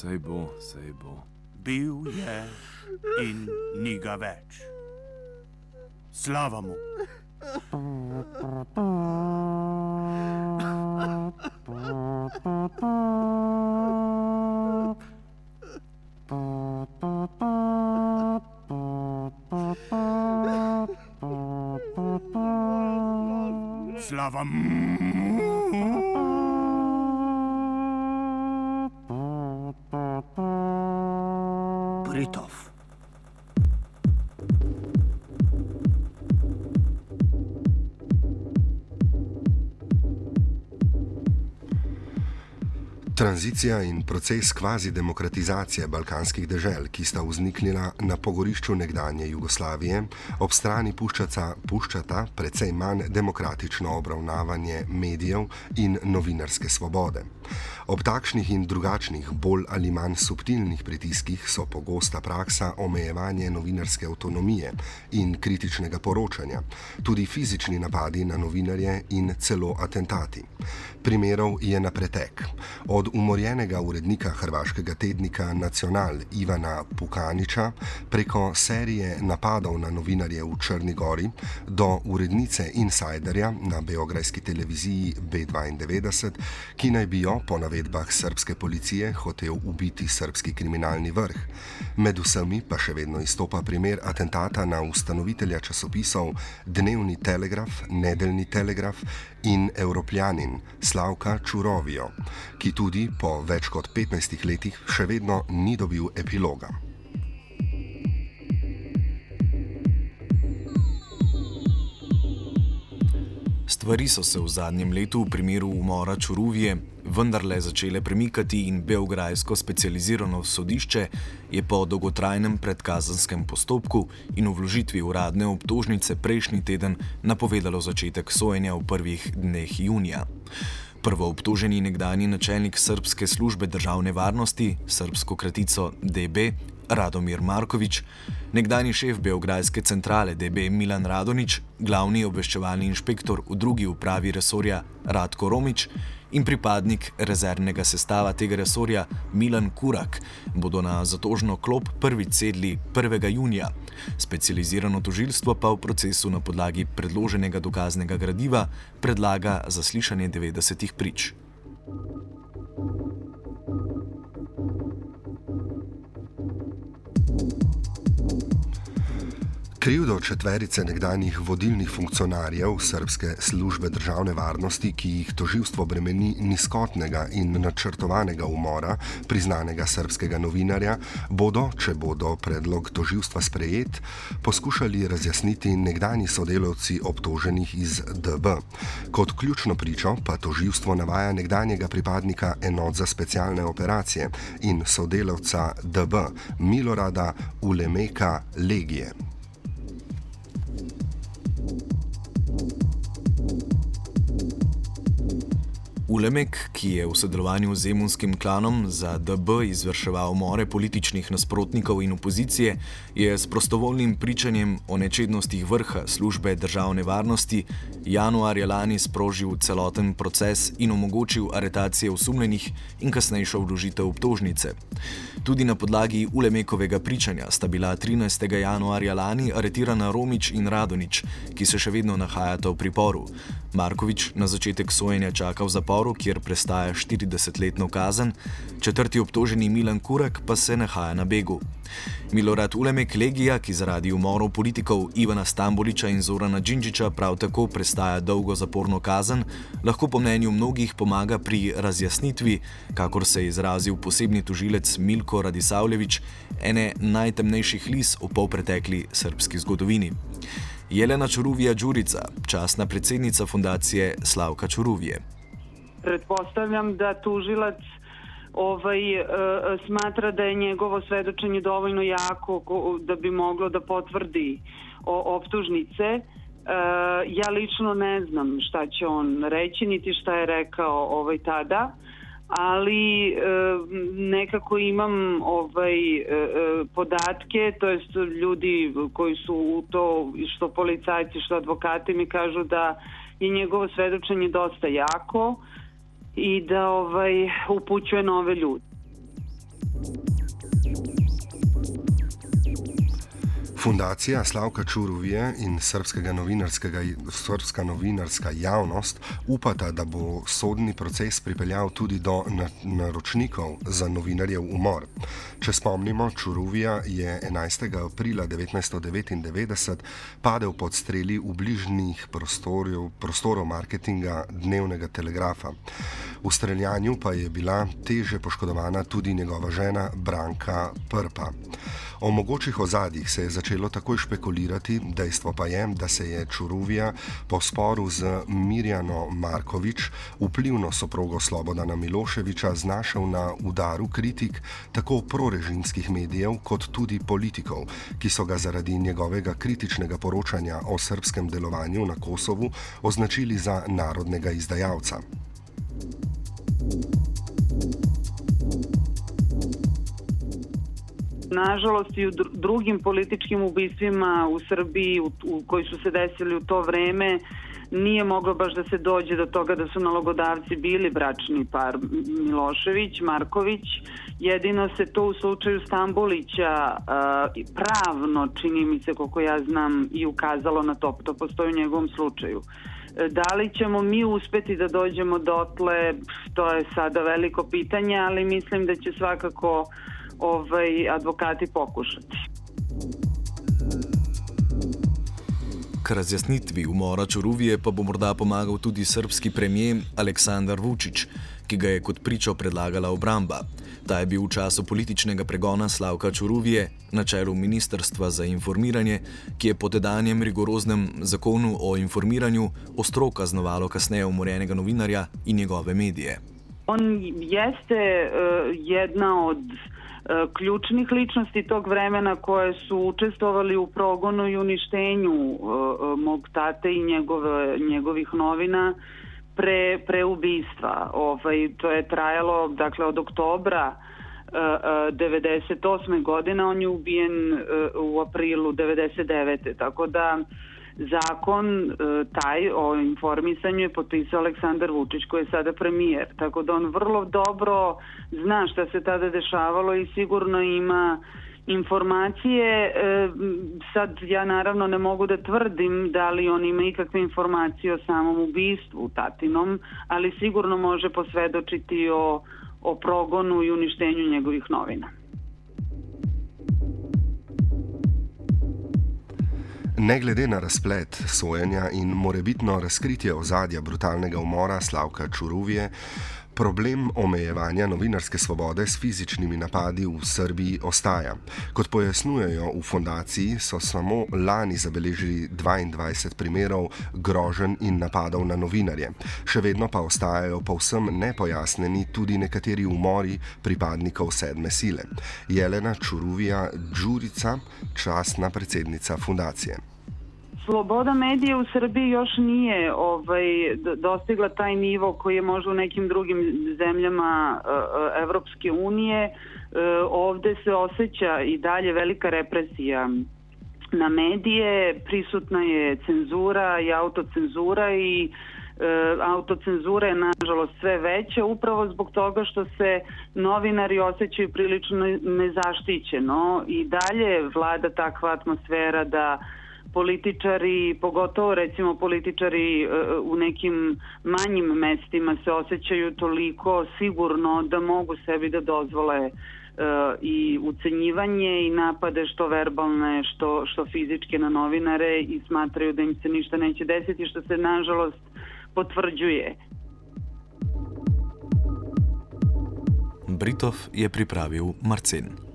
Sej bo. Bil je in ni ga več. Slava mu. Slava mu. Britov. Tranzicija in proces kvazi-demokratizacije balkanskih dežel, ki sta vzniknila na pogorišču nekdanje Jugoslavije, ob strani puščata precej manj demokratično obravnavanje medijev in novinarske svobode. Ob takšnih in drugačnih, bolj ali manj subtilnih pritiskih so pogosta praksa omejevanje novinarske avtonomije in kritičnega poročanja, tudi fizični napadi na novinarje in celo atentati. Primerov je na pretek. Od umorjenega urednika hrvaškega tednika Nacional Ivana Pukanića preko serije napadov na novinarje v Črni Gori do urednice Insiderja na beograjski televiziji B92, ki naj bi jo po navedbah srbske policije hotel ubiti srbski kriminalni vrh. Med vsemi pa še vedno izstopa primer atentata na ustanovitelja časopisov Dnevni telegraf, Nedeljni telegraf in Evropljanin Slavka Čurovijo, ki tudi po več kot 15 letih še vedno ni dobil epiloga. Stvari so se v zadnjem letu v primeru umora Čuruvije vendarle začele premikati in beograjsko specializirano sodišče je po dolgotrajnem predkazenskem postopku in vložitvi uradne obtožnice prejšnji teden napovedalo začetek sojenja v prvih dneh junija. Prvoobtoženi nekdanji načelnik srbske službe državne varnosti, srbsko kratico DB, Radomir Marković, nekdanji šef beograjske centrale DB Milan Radonić, glavni obveščevalni inšpektor v drugi upravi resorja Ratko Romić in pripadnik rezervnega sestava tega resorja Milan Kurak bodo na zatožno klop prvič sedli 1. junija. Specializirano tožilstvo pa v procesu na podlagi predloženega dokaznega gradiva predlaga zaslišanje 90 prič. Krivdo četverice nekdanjih vodilnih funkcionarjev srbske službe državne varnosti, ki jih tožilstvo bremeni nizkotnega in načrtovanega umora priznanega srbskega novinarja, bodo, če bodo predlog tožilstva sprejet, poskušali razjasniti nekdanji sodelavci obtoženih iz DB. Kot ključno pričo pa tožilstvo navaja nekdanjega pripadnika enot za specialne operacije in sodelavca DB Milorada Ulemeka Legije. Ulemek, ki je v sodelovanju z zemunskim klanom za DB izvrševal umore političnih nasprotnikov in opozicije, je s prostovoljnim pričanjem o nečednostih vrha službe državne varnosti januarja lani sprožil celoten proces in omogočil aretacije osumljenih in kasnejšo vložitev obtožnice. Tudi na podlagi Ulemekovega pričanja sta bila 13. januarja lani aretirana Romić in Radonić, ki se še vedno nahajata v priporu. Marković na začetek sojenja čaka v zaporu, kjer prestaja 40-letno kazen, četrti obtoženi Milan Kurak pa se nahaja na begu. Milorad Ulemek Legija, ki zaradi umorov politikov Ivana Stambolića in Zorana Đinđića prav tako prestaja dolgo zaporno kazen, lahko po mnenju mnogih pomaga pri razjasnitvi, kakor se je izrazil posebni tožilec Milko Radisavljević, ene najtemnejših lis v polpretekli srbski zgodovini. Jelena Čuruvija-Đurica, časna predsednica fundacije Slavka Čuruvije. Pretpostavljam da tužilac smatra da je njegovo svedočenje dovoljno jako da bi moglo da potvrdi optužnice. Ja lično ne znam šta će on reći, niti šta je rekao tada, ali nekako imam podatke, to jest ljudi koji su u to, što policajci, što advokati mi kažu da je njegovo svedočenje dosta jako i da upućuje nove ljude. Fundacija Slavka Čuruvije in srpska novinarska javnost upata, da bo sodni proces pripeljal tudi do naročnikov za novinarjev umor. Če spomnimo, Čuruvija je 11. aprila 1999 padel pod streli v bližnjih prostorov marketinga Dnevnega telegrafa. V streljanju pa je bila teže poškodovana tudi njegova žena Branka Prpa. O mogočih ozadjih se je začelo takoj špekulirati, dejstvo pa je, da se je Čuruvija po sporu z Mirjano Markovič, vplivno soprogo Slobodana Miloševića, znašel na udaru kritik tako prorežimskih medijev kot tudi politikov, ki so ga zaradi njegovega kritičnega poročanja o srbskem delovanju na Kosovu označili za narodnega izdajalca. Nažalost, i u drugim političkim ubistvima u Srbiji koji su se desili u to vreme nije moglo baš da se dođe do toga da su nalogodavci bili bračni par Milošević-Marković. Jedino se to u slučaju Stambolića pravno, čini mi se koliko ja znam, i ukazalo na to. To postoji u njegovom slučaju. Da li ćemo mi uspeti da dođemo dotle, to je sada veliko pitanje, ali mislim da će svakako advokati pokušati. K razjasnitvi umora Čuruvije pa bo morda pomagal tudi srbski premijer Aleksandar Vučić, ki ga je kot pričo predlagala obramba. Ta je bil v času političnega pregona Slavka Čuruvije na čelu Ministrstva za informiranje, ki je po tedanjem rigoroznem zakonu o informiranju ostro kaznovalo kasneje umorjenega novinarja in njegove medije. On jeste jedna od ključnih ličnosti tog vremena koje su učestvovali u progonu i uništenju mog tate i njegovih novina pre ubistva. To je trajalo, dakle, od oktobra 98. godine, on je ubijen u aprilu 99. Tako da zakon taj o informisanju je potpisao Aleksandar Vučić, koji je sada premijer. Tako da on vrlo dobro zna šta se tada dešavalo i sigurno ima informacije. Sad ja naravno ne mogu da tvrdim da li on ima ikakve informacije o samom ubistvu tatinom, ali sigurno može posvedočiti o progonu i uništenju njegovih novina. Ne glede na razplet sojenja in morebitno razkritje ozadja brutalnega umora Slavka Čuruvije, problem omejevanja novinarske svobode s fizičnimi napadi v Srbiji ostaja. Kot pojasnjujejo v fundaciji, so samo lani zabeležili 22 primerov groženj in napadov na novinarje. Še vedno pa ostajajo povsem nepojasneni tudi nekateri umori pripadnikov sedme sile. Jelena Čuruvija Đurica, častna predsednica fundacije. Sloboda medija u Srbiji još nije dostigla taj nivo koji je možda u nekim drugim zemljama Evropske unije. Ovde se osjeća i dalje velika represija na medije, prisutna je cenzura i autocenzura i autocenzura je nažalost sve veća upravo zbog toga što se novinari osjećaju prilično nezaštićeno i dalje vlada takva atmosfera da političari, pogotovo recimo političari u nekim manjim mestima se osjećaju toliko sigurno da mogu sebi da dozvole i ucenjivanje i napade što verbalne, što fizičke na novinare i smatraju da im se ništa neće desiti, što se nažalost potvrđuje. Britov je pripravil Marcin.